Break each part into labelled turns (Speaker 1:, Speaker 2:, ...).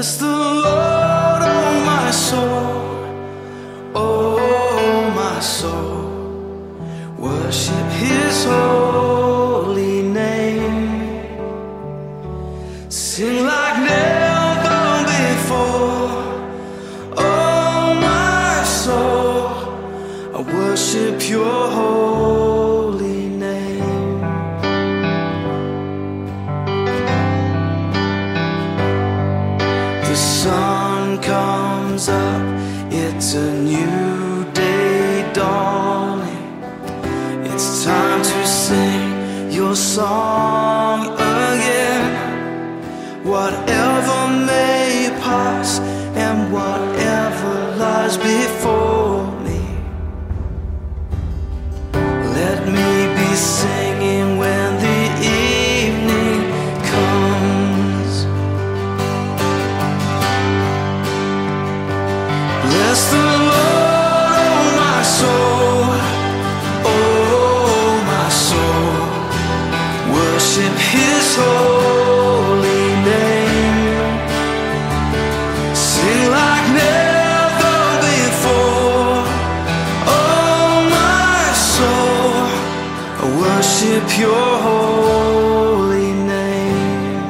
Speaker 1: Bless the Lord, oh my soul, oh my soul. Worship His holy name. Sing like never before, oh my soul. I worship Your holy name. The sun comes up, it's a new day dawning. It's time to sing Your song again. Whatever may pass and whatever lies before me, let me be singing when the evening comes. Bless the Lord, oh my soul, oh my soul. Worship His holy name. Sing like never before, oh my soul. I worship Your holy name.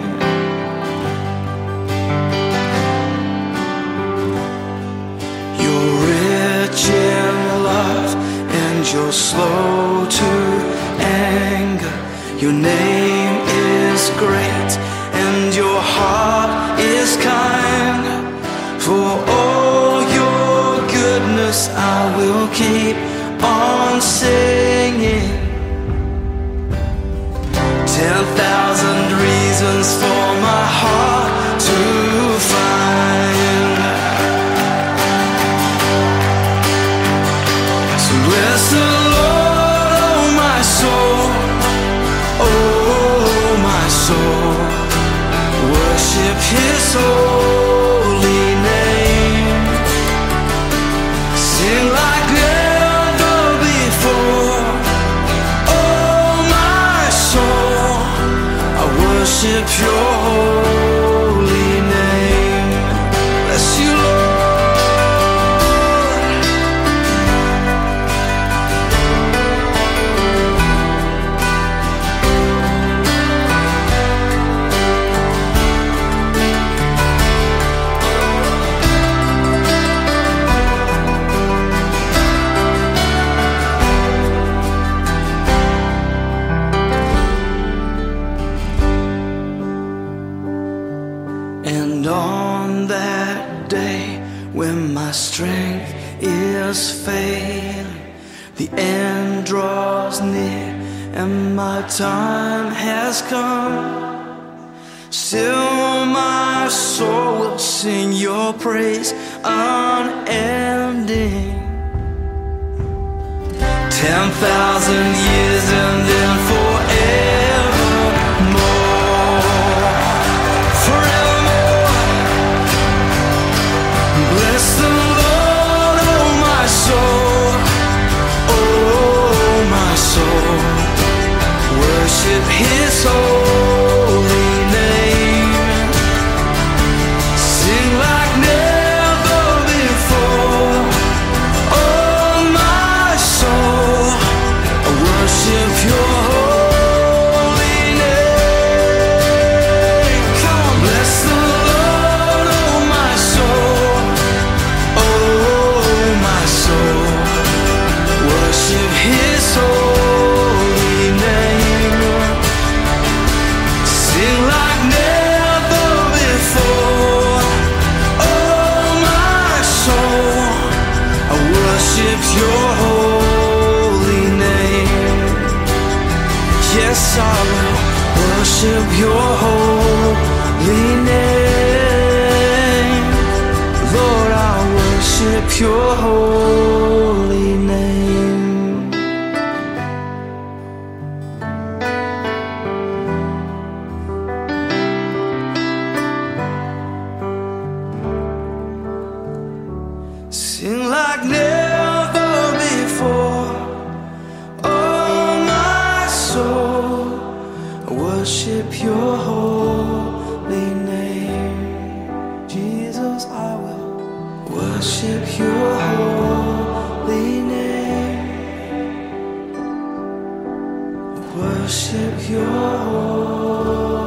Speaker 1: You're rich in love and You're slow to anger. Your name is great and Your heart is kind. For all Your goodness I will keep on singing. 10,000 reasons for my heart to find. So bless the Lord, oh my soul, oh my soul. Worship His holy name. Sing like never before, oh my soul. I worship Your holy name. Bless You, Lord. And on that day when my strength is failing, the end draws near and my time has come, still my soul will sing Your praise unending. 10,000 years and then forevermore, forevermore. Bless the Lord, oh my soul, oh my soul. Worship His holy name. Sing like never before, oh my soul. I worship Your holy name. Come on, bless the Lord, oh my soul, oh my soul. Worship His holy name. Sing like never before, oh my soul. I worship Your holy name. Yes, I will worship Your holy name. Lord, I worship Your holy name. Sing like never before, oh my soul. I worship Your holy name, Jesus. worship your